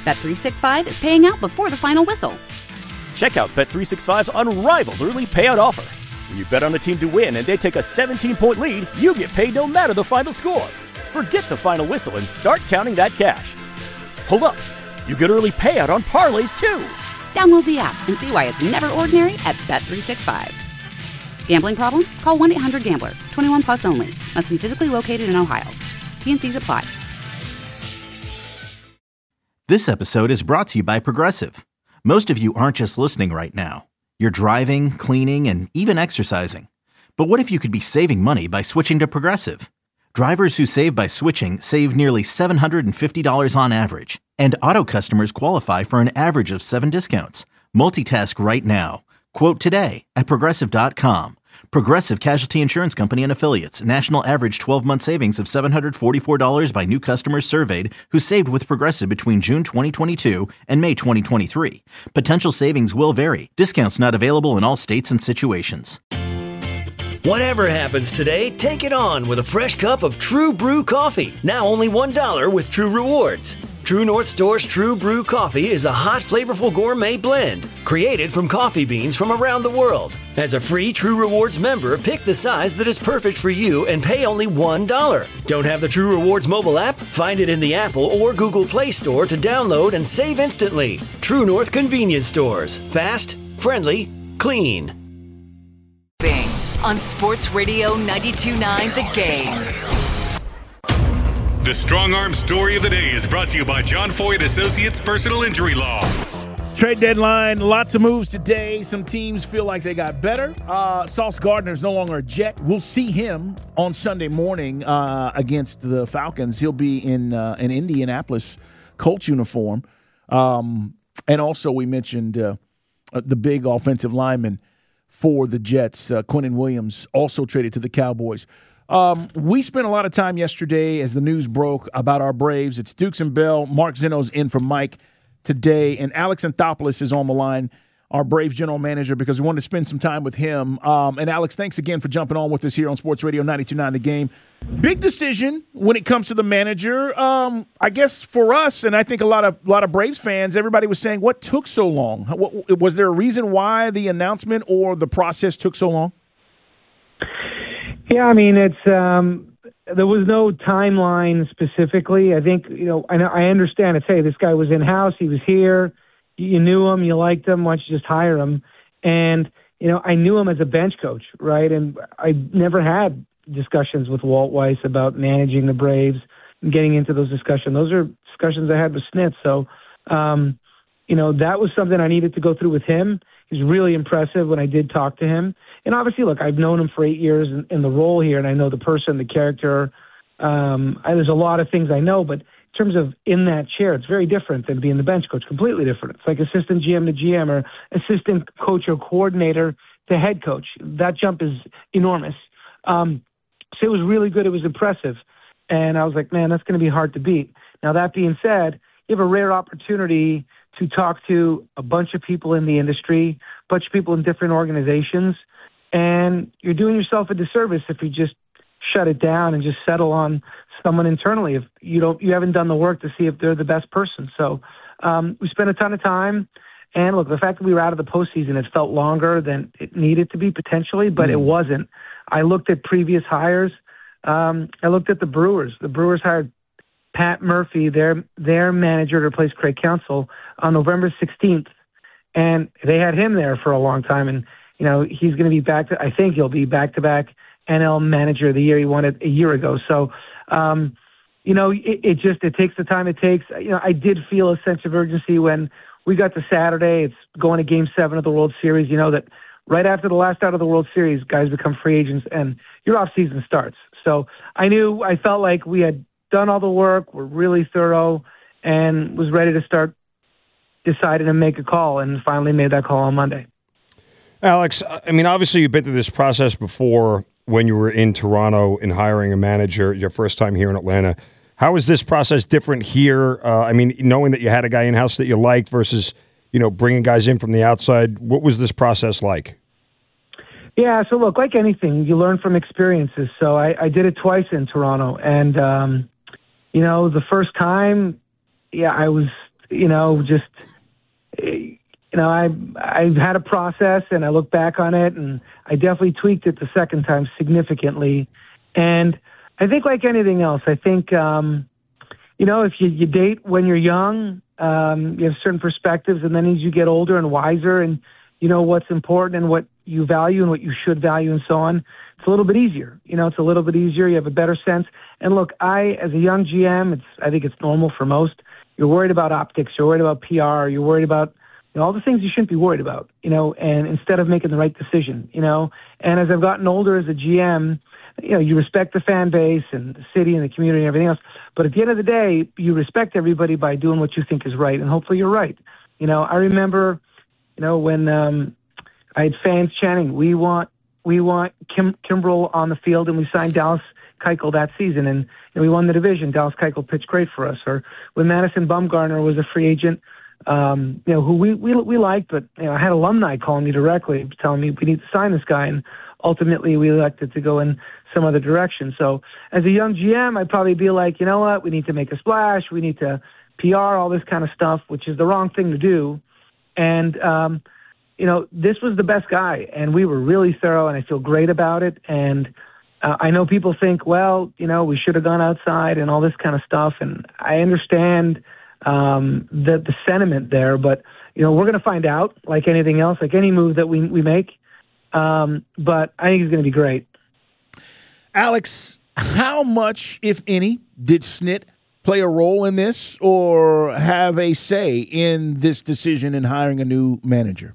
Bet365 is paying out before the final whistle. Check out Bet365's unrivaled early payout offer. When you bet on a team to win and they take a 17-point lead, you get paid no matter the final score. Forget the final whistle and start counting that cash. Hold up. You get early payout on parlays, too. Download the app and see why it's never ordinary at Bet365. Gambling problem? Call 1-800-GAMBLER. 21 plus only. Must be physically located in Ohio. T&Cs apply. This episode is brought to you by Progressive. Most of you aren't just listening right now. You're driving, cleaning, and even exercising. But what if you could be saving money by switching to Progressive? Drivers who save by switching save nearly $750 on average. And auto customers qualify for an average of 7 discounts. Multitask right now. Quote today at Progressive.com. Progressive Casualty Insurance Company and Affiliates. National average 12-month savings of $744 by new customers surveyed who saved with Progressive between June 2022 and May 2023. Potential savings will vary. Discounts not available in all states and situations. Whatever happens today, take it on with a fresh cup of True Brew coffee. Now only $1 with True Rewards. True North Store's True Brew coffee is a hot, flavorful gourmet blend created from coffee beans from around the world. As a free True Rewards member, pick the size that is perfect for you and pay only $1. Don't have the True Rewards mobile app? Find it in the Apple or Google Play Store to download and save instantly. True North Convenience Stores. Fast, friendly, clean. On Sports Radio 92.9 The Game. The Strong Arm Story of the Day is brought to you by John Foyd Associates Personal Injury Law. Trade deadline, lots of moves today. Some teams feel like they got better. Sauce Gardner is no longer a Jet. We'll see him on Sunday morning against the Falcons. He'll be in an Indianapolis Colts uniform. And also we mentioned the big offensive lineman for the Jets, Quinnen Williams, also traded to the Cowboys. We spent a lot of time yesterday as the news broke about our Braves. It's Dukes and Bell. Mark Zeno's in for Mike today, and Alex Anthopoulos is on the line, our Braves general manager, because we wanted to spend some time with him. And Alex, thanks again for jumping on with us here on Sports Radio 92.9 The Game. Big decision when it comes to the manager. I guess for us, and I think a lot of Braves fans, everybody was saying, what took so long? Was there a reason why the announcement or the process took so long? Yeah, I mean, it's there was no timeline specifically. I think, I understand it's, hey, this guy was in-house, he was here, you knew him, you liked him, why don't you just hire him? And, I knew him as a bench coach, right? And I never had discussions with Walt Weiss about managing the Braves and getting into those discussions. Those are discussions I had with Snit. So, that was something I needed to go through with him. He's really impressive when I did talk to him. And obviously, look, I've known him for 8 years in the role here, and I know the person, the character. There's a lot of things I know, but in terms of in that chair, it's very different than being the bench coach, completely different. It's like assistant GM to GM or assistant coach or coordinator to head coach. That jump is enormous. So it was really good. It was impressive. And I was like, man, that's going to be hard to beat. Now, that being said, you have a rare opportunity to talk to a bunch of people in the industry, a bunch of people in different organizations, and you're doing yourself a disservice if you just shut it down and just settle on someone internally if you haven't done the work to see if they're the best person. So we spent a ton of time, and look, the fact that we were out of the postseason, it felt longer than it needed to be potentially, but it wasn't. I looked at previous hires. I looked at the Brewers. The Brewers hired Pat Murphy, their manager, to replace Craig Counsell on November 16th. And they had him there for a long time. And, he's going to be I think he'll be back-to-back NL manager of the year. He won it a year ago. So, it takes the time it takes. I did feel a sense of urgency when we got to Saturday. It's going to Game 7 of the World Series. That right after the last out of the World Series, guys become free agents and your off-season starts. So I felt like we had done all the work, we're really thorough, and was ready to start deciding to make a call, and finally made that call on Monday. Alex, I mean, obviously you've been through this process before when you were in Toronto and hiring a manager, your first time here in Atlanta. How is this process different here? Knowing that you had a guy in-house that you liked versus, bringing guys in from the outside, what was this process like? Yeah, so look, like anything, you learn from experiences. So I did it twice in Toronto, and the first time, it I've had a process, and I look back on it, and I definitely tweaked it the second time significantly. And I think like anything else, I think, if you date when you're young, you have certain perspectives, and then as you get older and wiser and you know what's important and what you value and what you should value and so on, it's a little bit easier. It's a little bit easier. You have a better sense. And look, as a young GM, I think it's normal for most. You're worried about optics. You're worried about PR. You're worried about all the things you shouldn't be worried about, and instead of making the right decision, And as I've gotten older as a GM, you respect the fan base and the city and the community and everything else. But at the end of the day, you respect everybody by doing what you think is right, and hopefully you're right. I remember, when I had fans chanting, "We want Kimbrel on the field," and we signed Dallas Keuchel that season, and we won the division. Dallas Keuchel pitched great for us. Or when Madison Bumgarner was a free agent, who we liked, but I had alumni calling me directly, telling me we need to sign this guy, and ultimately we elected to go in some other direction. So as a young GM, I'd probably be like, you know what, we need to make a splash, we need to PR, all this kind of stuff, which is the wrong thing to do. And this was the best guy, and we were really thorough, and I feel great about it. And I know people think, well, we should have gone outside and all this kind of stuff, and I understand the sentiment there, but we're going to find out, like anything else, like any move that we make. But I think it's going to be great. Alex, how much, if any, did Snit play a role in this or have a say in this decision in hiring a new manager?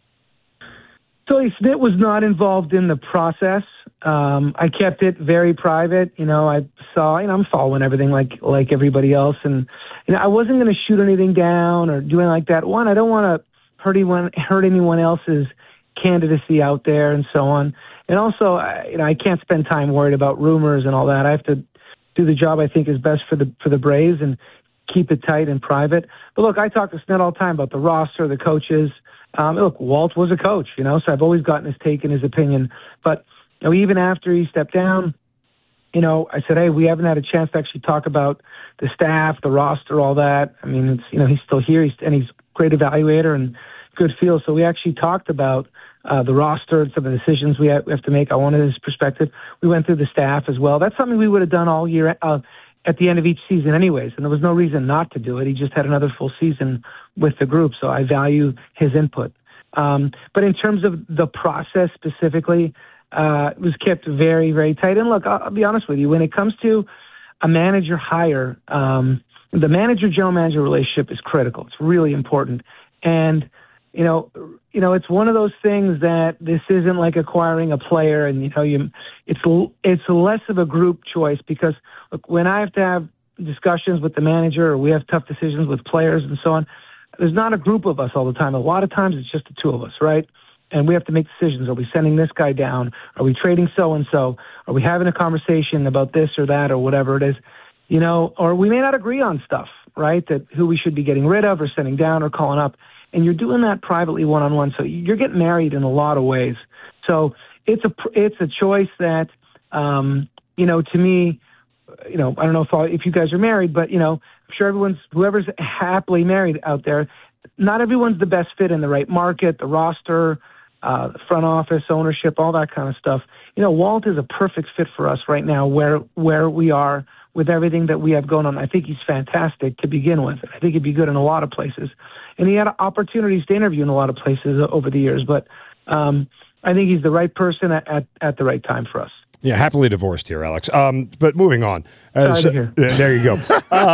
So Snit was not involved in the process. I kept it very private. I saw, I'm following everything like everybody else. And, I wasn't going to shoot anything down or do anything like that. One, I don't want to hurt anyone else's candidacy out there and so on. And also, I can't spend time worried about rumors and all that. I have to do the job I think is best for the Braves and keep it tight and private. But look, I talk to Snit all the time about the roster, the coaches. Look, Walt was a coach, so I've always gotten his take and his opinion. But even after he stepped down, I said, hey, we haven't had a chance to actually talk about the staff, the roster, all that. I mean, it's he's still here, he's a great evaluator and good feel. So we actually talked about the roster and some of the decisions we have to make. I wanted his perspective. We went through the staff as well. That's something we would have done all year at the end of each season anyways, and there was no reason not to do it. He just had another full season with the group, so I value his input. But in terms of the process specifically, it was kept very, very tight. And look, I'll be honest with you, when it comes to a manager hire, the manager-general manager relationship is critical. It's really important. And, it's one of those things that this isn't like acquiring a player and, it's less of a group choice because, look, when I have to have discussions with the manager or we have tough decisions with players and so on, there's not a group of us all the time. A lot of times it's just the two of us, right? And we have to make decisions. Are we sending this guy down? Are we trading so-and-so? Are we having a conversation about this or that or whatever it is? Or we may not agree on stuff, right? That who we should be getting rid of or sending down or calling up. And you're doing that privately one-on-one. So you're getting married in a lot of ways. So it's a choice that, to me, I don't know if you guys are married, but, I'm sure whoever's happily married out there, not everyone's the best fit in the right market, the roster, the front office, ownership, all that kind of stuff. Walt is a perfect fit for us right now where we are with everything that we have going on. I think he's fantastic to begin with. I think he'd be good in a lot of places. And he had opportunities to interview in a lot of places over the years. But I think he's the right person at the right time for us. Yeah, happily divorced here, Alex. But moving on. There you go.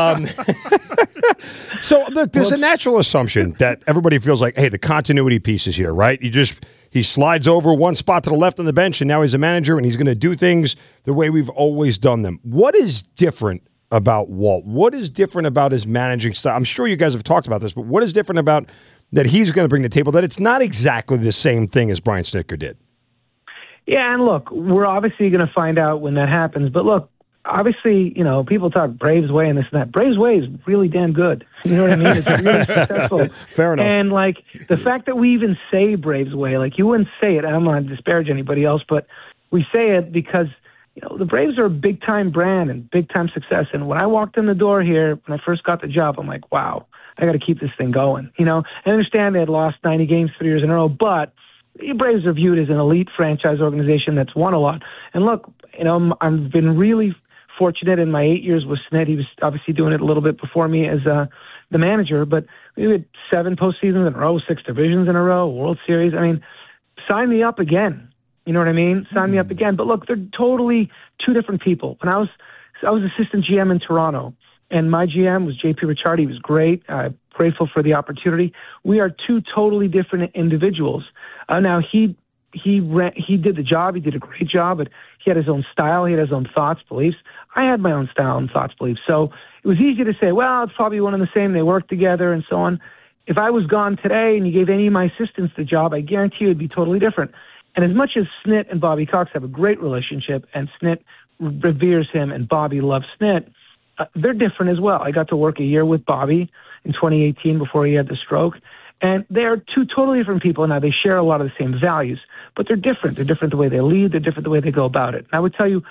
So, look, there's a natural assumption that everybody feels like, hey, the continuity piece is here, right? He slides over one spot to the left on the bench, and now he's a manager, and he's going to do things the way we've always done them. What is different about Walt? What is different about his managing style? I'm sure you guys have talked about this, but what is different about that he's going to bring to the table that it's not exactly the same thing as Brian Snitker did? Yeah, and look, we're obviously going to find out when that happens. But look, obviously, people talk Braves way and this and that. Braves way is really damn good. You know what I mean? It's really successful. Fair enough. And, the fact that we even say Braves way, you wouldn't say it. I don't want to disparage anybody else, but we say it because, the Braves are a big-time brand and big-time success. And when I walked in the door here, when I first got the job, I'm like, wow, I got to keep this thing going. I understand they had lost 90 games 3 years in a row, but the Braves are viewed as an elite franchise organization that's won a lot. And look, I've been really fortunate in my 8 years with Snit. He was obviously doing it a little bit before me as the manager, but we had 7 postseasons in a row, 6 divisions in a row, World Series. I mean, sign me up again. You know what I mean? Sign me up again. But look, they're totally two different people. When I was assistant GM in Toronto, and my GM was JP Ricciardi. He was great. Grateful for the opportunity. We are two totally different individuals. Now he did the job. He did a great job, but he had his own style. He had his own thoughts, beliefs. I had my own style and thoughts, beliefs. So it was easy to say, well, it's probably one and the same. They work together and so on. If I was gone today and you gave any of my assistants the job, I guarantee you it would be totally different. And as much as Snit and Bobby Cox have a great relationship, and Snit reveres him and Bobby loves Snit, they're different as well. I got to work a year with Bobby in 2018 before he had the stroke. And they're two totally different people. Now, they share a lot of the same values, but they're different. They're different the way they lead. They're different the way they go about it. And I would tell you,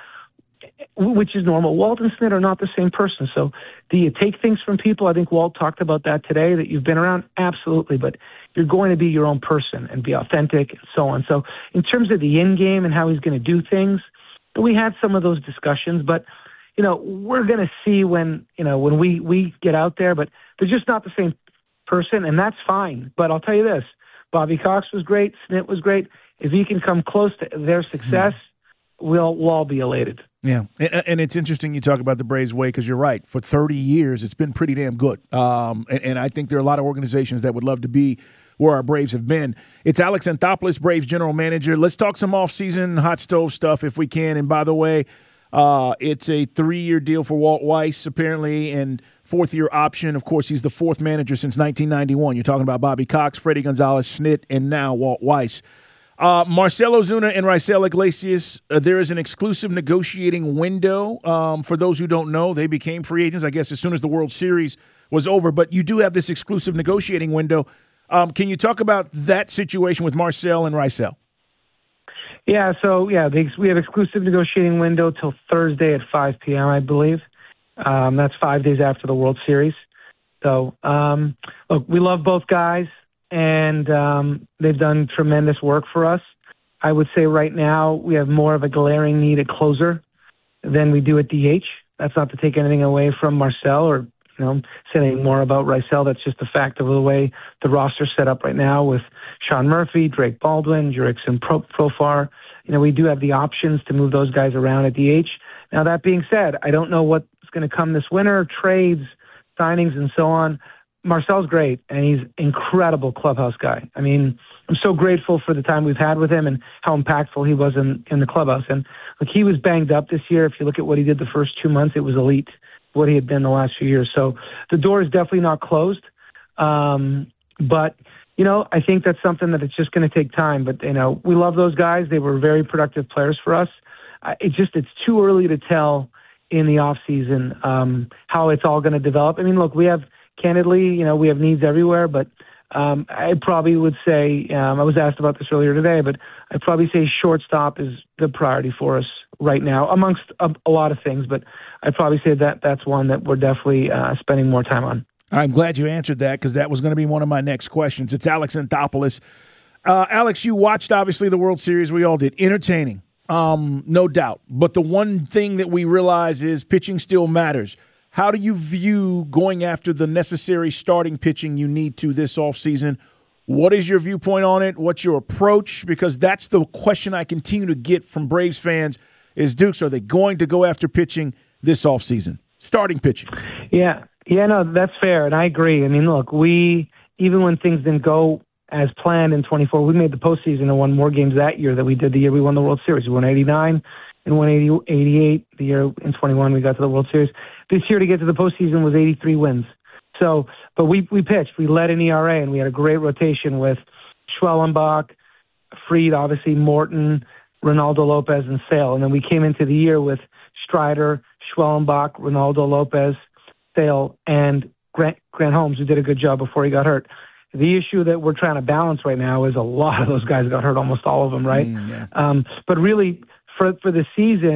which is normal, Walt and Snit are not the same person. So do you take things from people? I think Walt talked about that today, that you've been around. Absolutely. But you're going to be your own person and be authentic and so on. So in terms of the end game and how he's going to do things, we had some of those discussions, but we're going to see when we get out there, but they're just not the same person, and that's fine. But I'll tell you this, Bobby Cox was great. Snit was great. If he can come close to their success, we'll all be elated. Yeah, and it's interesting you talk about the Braves way, because you're right. For 30 years, it's been pretty damn good. And I think there are a lot of organizations that would love to be where our Braves have been. It's Alex Anthopoulos, Braves general manager. Let's talk some off-season hot stove stuff if we can. And by the way, it's a 3-year deal for Walt Weiss, apparently, and 4th-year option. Of course, he's the 4th manager since 1991. You're talking about Bobby Cox, Freddie Gonzalez, Snit, and now Walt Weiss. Marcell Ozuna and Raisel Iglesias, there is an exclusive negotiating window. For those who don't know, they became free agents, I guess, as soon as the World Series was over. But you do have this exclusive negotiating window. Can you talk about that situation with Marcell and Raisel? Yeah, so, we have exclusive negotiating window till Thursday at 5 p.m., I believe. That's 5 days after the World Series. So, look, we love both guys, and they've done tremendous work for us. I would say right now we have more of a glaring need at closer than we do at DH. That's not to take anything away from Marcell or say anything more about Raisel. That's just the fact of the way the roster's set up right now with Sean Murphy, Drake Baldwin, Jurickson Profar. We do have the options to move those guys around at DH. Now, that being said, I don't know what's going to come this winter, trades, signings, and so on. Marcel's great, and he's an incredible clubhouse guy. I mean, I'm so grateful for the time we've had with him and how impactful he was in the clubhouse. And look, he was banged up this year. If you look at what he did the first 2 months, it was elite, what he had been the last few years. So the door is definitely not closed. But, I think that's something that it's just going to take time. But, we love those guys. They were very productive players for us. It's too early to tell in the off season how it's all going to develop. I mean, look, we have needs everywhere, but I probably would say, I was asked about this earlier today, but I'd probably say shortstop is the priority for us right now, amongst a lot of things. But I'd probably say that's one that we're definitely spending more time on. I'm glad you answered that, because that was going to be one of my next questions. It's Alex Anthopoulos. Alex, you watched, obviously, the World Series. We all did. Entertaining, no doubt. But the one thing that we realize is pitching still matters. How do you view going after the necessary starting pitching you need to this offseason? What is your viewpoint on it? What's your approach? Because that's the question I continue to get from Braves fans is, Dukes, are they going to go after pitching this offseason? Starting pitching. Yeah, no, that's fair, and I agree. I mean, look, even when things didn't go as planned in 24, we made the postseason and won more games that year than we did the year we won the World Series. We won 89 and won 88 the year in 21 we got to the World Series. This year to get to the postseason was 83 wins. So, but we pitched. We led in ERA, and we had a great rotation with Schwellenbach, Fried, obviously Morton, Ronaldo Lopez, and Sale. And then we came into the year with Strider, Schwellenbach, Ronaldo Lopez, Sale, and Grant Holmes, who did a good job before he got hurt. The issue that we're trying to balance right now is a lot of those guys got hurt, almost all of them, right? Yeah. But really, for the season,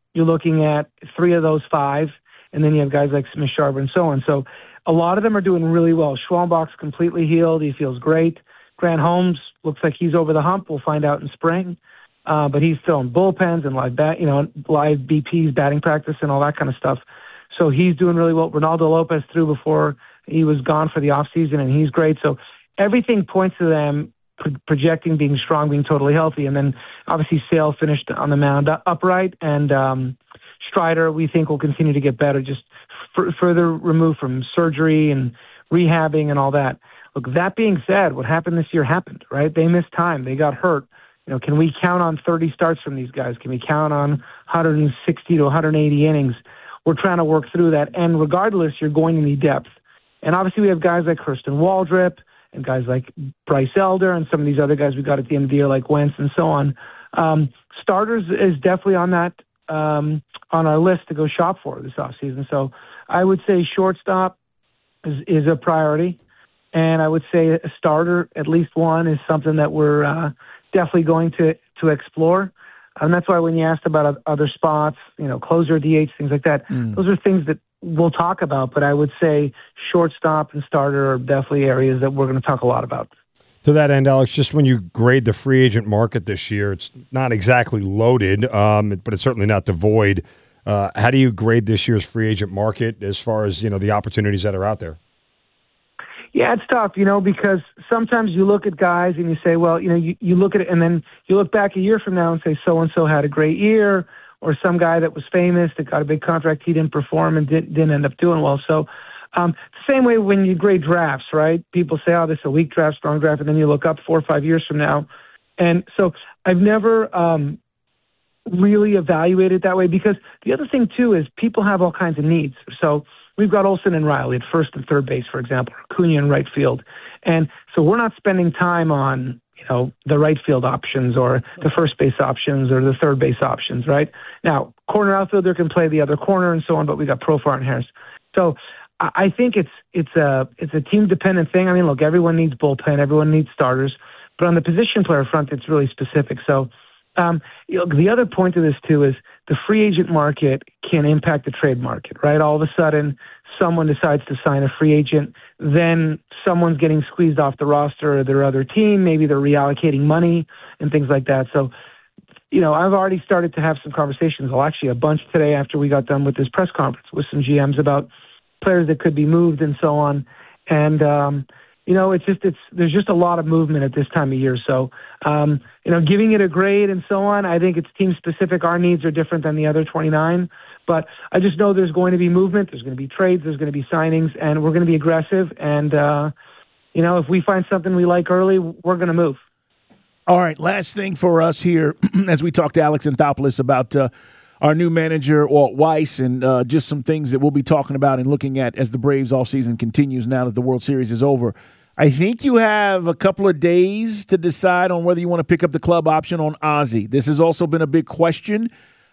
you're looking at 3 of those 5, and then you have guys like Smith-Sharper and so on. So a lot of them are doing really well. Schwalmbach's completely healed. He feels great. Grant Holmes looks like he's over the hump. We'll find out in spring. But he's still in bullpens and live BPs, batting practice, and all that kind of stuff. So he's doing really well. Ronaldo Lopez threw before he was gone for the offseason, and he's great. So everything points to them projecting being strong, being totally healthy. And then obviously Sale finished on the mound upright, and Strider we think will continue to get better, just further removed from surgery and rehabbing and all that. Look, that being said, what happened this year happened, right? They missed time. They got hurt. Can we count on 30 starts from these guys? Can we count on 160 to 180 innings? We're trying to work through that. And regardless, you're going to need depth. And obviously we have guys like Kirsten Waldrip and guys like Bryce Elder and some of these other guys we got at the end of the year like Wentz and so on. Starters is definitely on that on our list to go shop for this offseason. So I would say shortstop is a priority. And I would say a starter, at least one, is something that we're definitely going to explore. And that's why when you asked about other spots, closer, DH, things like that, those are things that we'll talk about. But I would say shortstop and starter are definitely areas that we're going to talk a lot about. To that end, Alex, just when you grade the free agent market this year, it's not exactly loaded, but it's certainly not devoid. How do you grade this year's free agent market as far as, the opportunities that are out there? Yeah, it's tough, because sometimes you look at guys and you say, well, you look at it and then you look back a year from now and say so-and-so had a great year, or some guy that was famous that got a big contract, he didn't perform and didn't end up doing well. So the same way when you grade drafts, right? People say, oh, this is a weak draft, strong draft, and then you look up 4 or 5 years from now. And so I've never really evaluated that way, because the other thing, too, is people have all kinds of needs. So we've got Olsen and Riley at first and third base, for example, Acuna in right field. And so we're not spending time on, the right field options or the first base options or the third base options, right? Now, corner outfielder can play the other corner and so on, but we got Profar and Harris. So I think it's a team-dependent thing. I mean, look, everyone needs bullpen, everyone needs starters, but on the position player front, it's really specific. So the other point to this, too, is the free agent market can impact the trade market, right? All of a sudden, someone decides to sign a free agent, then someone's getting squeezed off the roster of their other team. Maybe they're reallocating money and things like that. So, I've already started to have some conversations, well, actually a bunch today after we got done with this press conference with some GMs about players that could be moved and so on. And, there's just a lot of movement at this time of year. So, giving it a grade and so on, I think it's team specific. Our needs are different than the other 29, but I just know there's going to be movement. There's going to be trades. There's going to be signings, and we're going to be aggressive. And, if we find something we like early, we're going to move. All right. Last thing for us here, as we talk to Alex Anthopoulos about, our new manager, Walt Weiss, and just some things that we'll be talking about and looking at as the Braves offseason continues now that the World Series is over. I think you have a couple of days to decide on whether you want to pick up the club option on Ozzie. This has also been a big question.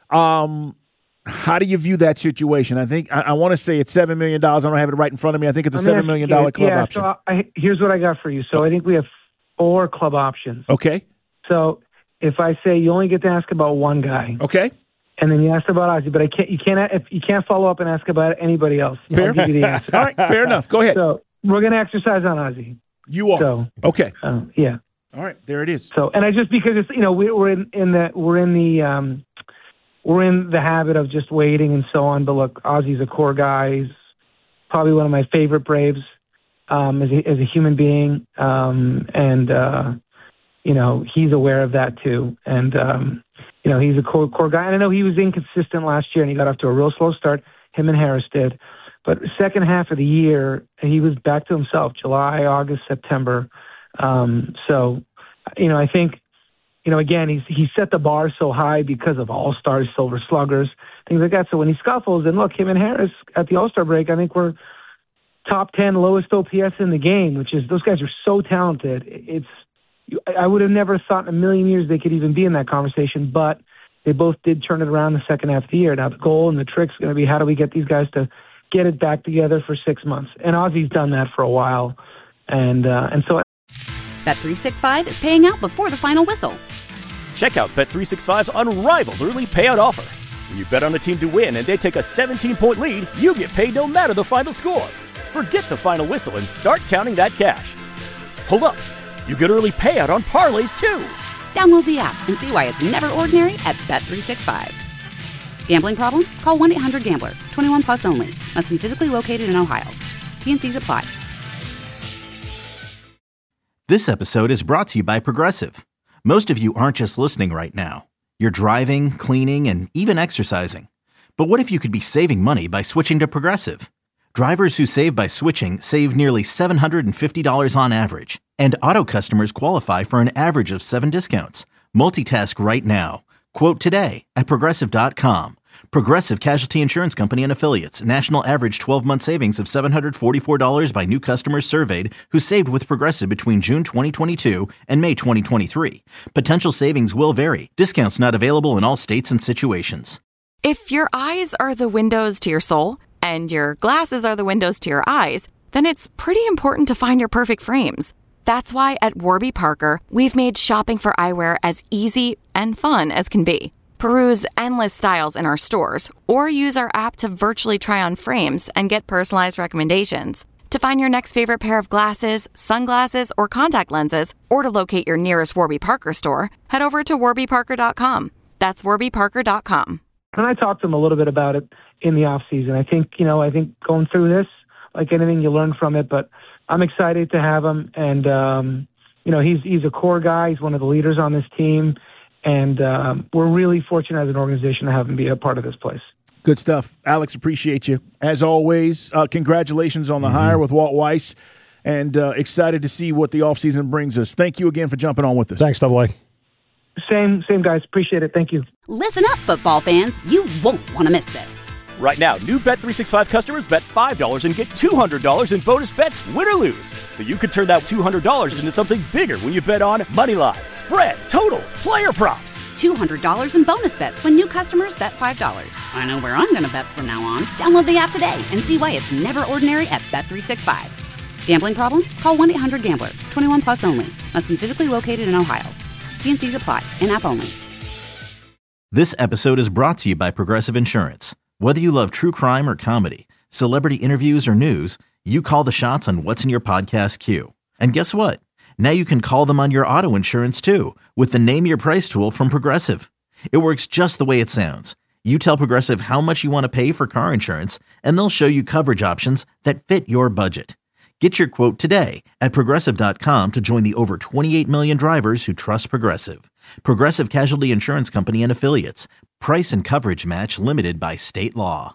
How do you view that situation? I think I want to say it's $7 million. I don't have it right in front of me. I think it's a $7 million club option. So here's what I got for you. So I think we have 4 club options. Okay. So if I say you only get to ask about one guy. Okay. And then you asked about Ozzie, but you can't follow up and ask about anybody else. Fair. I'll give you the answer. All right, fair enough. Go ahead. So we're going to exercise on Ozzie. You are. So, okay. Yeah. All right, there it is. So, and I just because it's we're in the habit of just waiting and so on. But look, Ozzie's a core guy. He's probably one of my favorite Braves as a human being, and he's aware of that too. And he's a core guy. And I know he was inconsistent last year, and he got off to a real slow start. Him and Harris did. But second half of the year, he was back to himself, July, August, September. So, I think, again, he set the bar so high because of All-Stars, Silver Sluggers, things like that. So when he scuffles, and look, him and Harris at the All-Star break, I think we're top 10 lowest OPS in the game, which is those guys are so talented. I would have never thought in a million years they could even be in that conversation, but they both did turn it around the second half of the year. Now the goal and the trick's going to be how do we get these guys to get it back together for 6 months. And Ozzie's done that for a while. And so Bet365 is paying out before the final whistle. Check out Bet365's unrivaled early payout offer. When you bet on a team to win and they take a 17-point lead, you get paid no matter the final score. Forget the final whistle and start counting that cash. Hold up. You get early payout on parlays, too. Download the app and see why it's never ordinary at Bet365. Gambling problem? Call 1-800-GAMBLER. 21 plus only. Must be physically located in Ohio. T&Cs apply. This episode is brought to you by Progressive. Most of you aren't just listening right now. You're driving, cleaning, and even exercising. But what if you could be saving money by switching to Progressive? Drivers who save by switching save nearly $750 on average. And auto customers qualify for an average of 7 discounts. Multitask right now. Quote today at Progressive.com. Progressive Casualty Insurance Company and Affiliates. National average 12-month savings of $744 by new customers surveyed who saved with Progressive between June 2022 and May 2023. Potential savings will vary. Discounts not available in all states and situations. If your eyes are the windows to your soul and your glasses are the windows to your eyes, then it's pretty important to find your perfect frames. That's why at Warby Parker, we've made shopping for eyewear as easy and fun as can be. Peruse endless styles in our stores, or use our app to virtually try on frames and get personalized recommendations. To find your next favorite pair of glasses, sunglasses, or contact lenses, or to locate your nearest Warby Parker store, head over to warbyparker.com. That's warbyparker.com. And I talked to him a little bit about it in the off season. I think going through this, like anything, you learn from it, but I'm excited to have him. And, he's a core guy. He's one of the leaders on this team. And we're really fortunate as an organization to have him be a part of this place. Good stuff. Alex, appreciate you. As always, congratulations on the hire with Walt Weiss, and excited to see what the offseason brings us. Thank you again for jumping on with us. Thanks, AA. Same guys. Appreciate it. Thank you. Listen up, football fans. You won't want to miss this. Right now, new Bet365 customers bet $5 and get $200 in bonus bets, win or lose. So you could turn that $200 into something bigger when you bet on moneyline, spread, totals, player props. $200 in bonus bets when new customers bet $5. I know where I'm going to bet from now on. Download the app today and see why it's never ordinary at Bet365. Gambling problem? Call 1-800-GAMBLER. 21 plus only. Must be physically located in Ohio. T&Cs apply. In-app only. This episode is brought to you by Progressive Insurance. Whether you love true crime or comedy, celebrity interviews or news, you call the shots on what's in your podcast queue. And guess what? Now you can call them on your auto insurance too with the Name Your Price tool from Progressive. It works just the way it sounds. You tell Progressive how much you want to pay for car insurance, and they'll show you coverage options that fit your budget. Get your quote today at Progressive.com to join the over 28 million drivers who trust Progressive. Progressive Casualty Insurance Company and Affiliates. Price and coverage match limited by state law.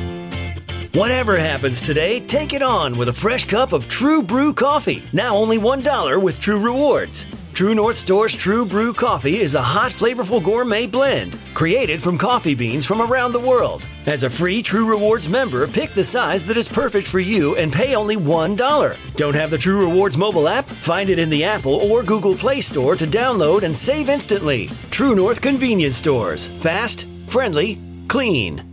Whatever happens today, take it on with a fresh cup of True Brew coffee. Now only $1 with True Rewards. True North Store's True Brew coffee is a hot, flavorful gourmet blend created from coffee beans from around the world. As a free True Rewards member, pick the size that is perfect for you and pay only $1. Don't have the True Rewards mobile app? Find it in the Apple or Google Play Store to download and save instantly. True North Convenience Stores. Fast, friendly, clean.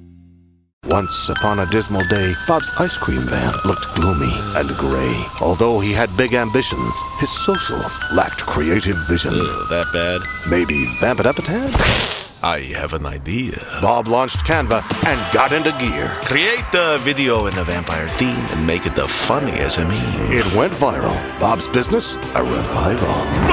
Once upon a dismal day, Bob's ice cream van looked gloomy and gray. Although he had big ambitions, his socials lacked creative vision. That bad? Maybe vamp it up a tad? I have an idea. Bob launched Canva and got into gear. Create the video in the vampire theme and make it the funniest of me. It went viral. Bob's business, a revival.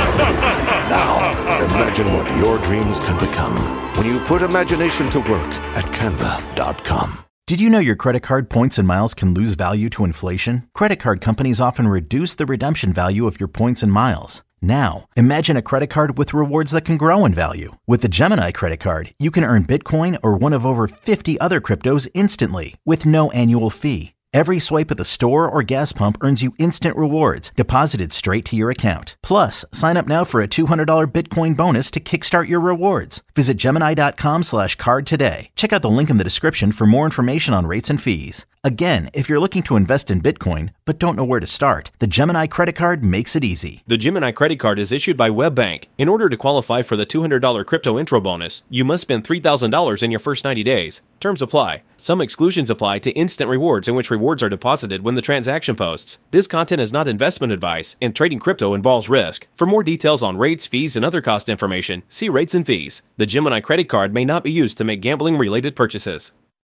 Now, imagine what your dreams can become when you put imagination to work at Canva.com. Did you know your credit card points and miles can lose value to inflation? Credit card companies often reduce the redemption value of your points and miles. Now, imagine a credit card with rewards that can grow in value. With the Gemini credit card, you can earn Bitcoin or one of over 50 other cryptos instantly with no annual fee. Every swipe at the store or gas pump earns you instant rewards deposited straight to your account. Plus, sign up now for a $200 Bitcoin bonus to kickstart your rewards. Visit Gemini.com/card today. Check out the link in the description for more information on rates and fees. Again, if you're looking to invest in Bitcoin but don't know where to start, the Gemini credit card makes it easy. The Gemini credit card is issued by WebBank. In order to qualify for the $200 crypto intro bonus, you must spend $3,000 in your first 90 days. Terms apply. Some exclusions apply to instant rewards in which rewards are deposited when the transaction posts. This content is not investment advice, and trading crypto involves risk. For more details on rates, fees, and other cost information, see rates and fees. The The Gemini credit card may not be used to make gambling-related purchases.